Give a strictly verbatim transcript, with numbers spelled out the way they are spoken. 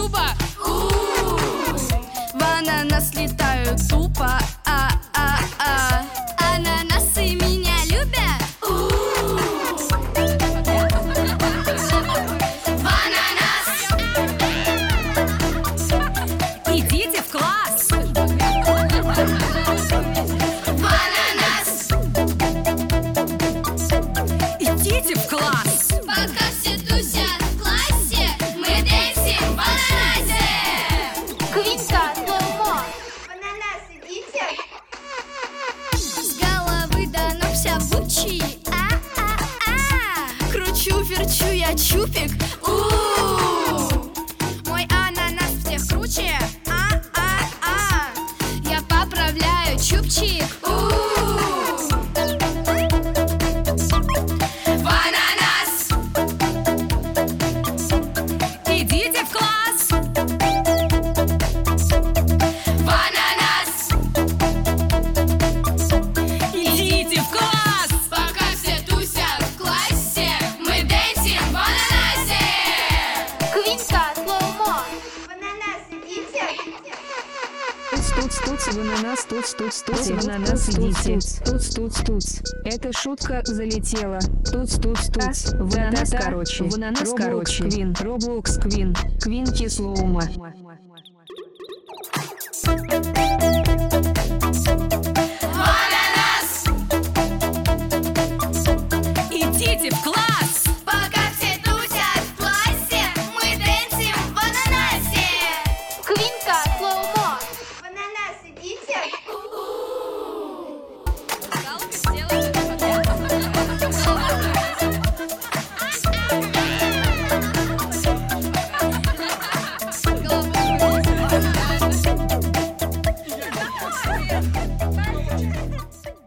Люба. В ананас летаю тупо. А-а-а. Ананасы меня любят. В ананас. Идите в класс. В ананас. Идите в класс. Пока все тусят в классе, мы дэнсим в ананасе. Квинка, Томо. В ананас идите. С головы до ног вся в Гуччи. А-а-а. Кручу, верчу я чупик. У-у-у. Мой ананас всех круче. А-а-а. Я поправляю чупчик. У-у-у. В ананас. Идите в класс. В ананас. Идите в класс. Пока все тусят в классе, мы дэнсим в ананасе. Квинка, Томо. В ананас идите. Туц, туц, в ананас, туц, туц, туц, в ананас идите. Туц, туц, туц. Эта шутка залетела. Туц, туц, туц. В ананас, короче. В ананас, короче. Квин, Роблокс, Квин. Квин Кислоума.